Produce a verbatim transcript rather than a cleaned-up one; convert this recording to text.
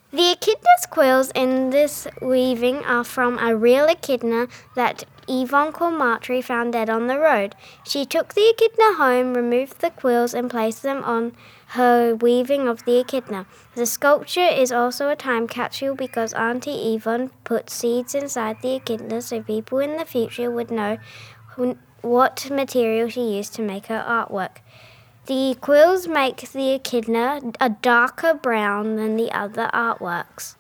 The echidna's quills in this weaving are from a real echidna that Yvonne Cormatry found dead on the road. She took the echidna home, removed the quills and placed them on her weaving of the echidna. The sculpture is also a time capsule because Auntie Yvonne put seeds inside the echidna so people in the future would know what material she used to make her artwork. The quills make the echidna a darker brown than the other artworks.